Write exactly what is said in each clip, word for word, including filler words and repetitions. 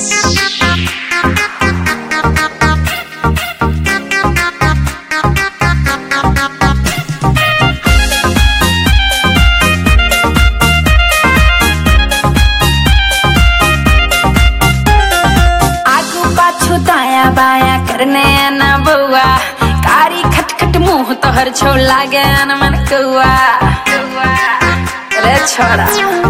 बाया करने ना बुआ कारी खटखट मुंह तोहर छो लागे न मन कौआ रे छोरा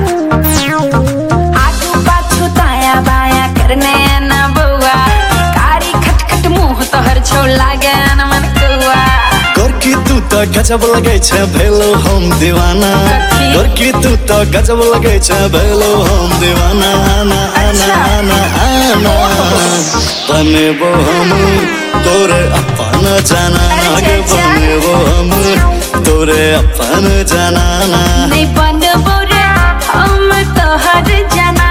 आगू पाछू दाया बाया करने ना बुआ कारी खटखट मुंह तोहर छो लागे न मन कौआ गोरकी तू तो गजब लगे छे भेलो हम दीवाना गोरकी तू तो गजब लगे छे भेलो हम दीवाना आना आना आना आना बनेबो हम तोरे अपन जनाना गे बनेबो हम तोरे अपन जनाना नहीं बनबो रे हम तोहर जनाना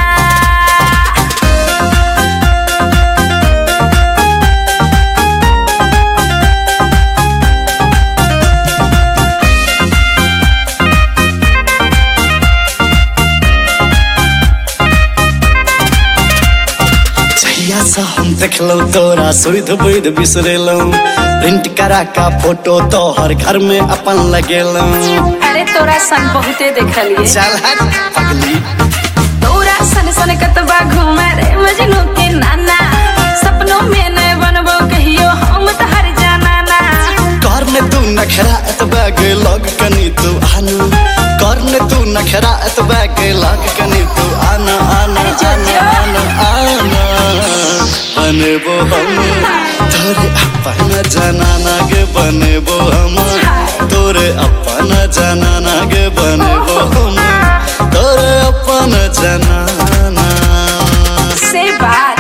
सा हम देखलो तोरा सुध बुध बिसरेलो प्रिंट करा का फोटो तो हर घर में अपन लगेलो अरे तोरा सन बहुते देखलिए चल हट पगली तोरा सन सन कतबा घूमे रे मजनू के नाना सपनों में न बनबो कहियो हम तहर जनाना कर में तू नखरा एतबा के लग कनी तू आना कर में तू नखरा एतबा के लग कनी तू आना आना आना आना बनेबो हम तोरे अपन जनाना गे बनेबो हम तोरे अपन जनाना गे बनेबो हम तोरे अपन जनाना से बात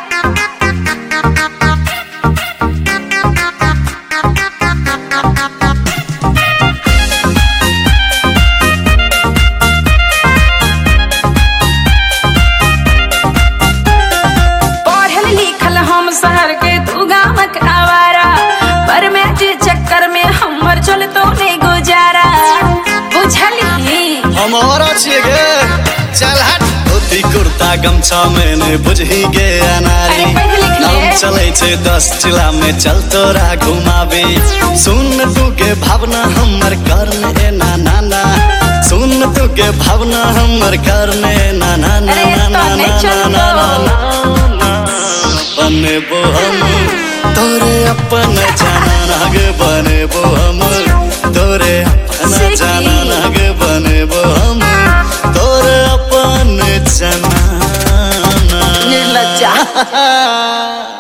शहर के तू गामक आवारा पर मैं जे चक्कर में हमर चल तो नहीं गुजारा बुझली हमारा छे गे चल हट धोती कुर्ता गमछा मैंने बुझही गे अनारी हम चले छे दस जिला में चल तोरा घुमावे सुन तू के भावना हमर करने ए ना ना ना सुन तू के भावना हमर करने ना ना ना ना ना ना ना बनेबो हम तोरे अपन जनाना गे बनेबो हम तोरे अपन जनाना गे बनेबो हम तोरे अपन जनाना निर्लज्जा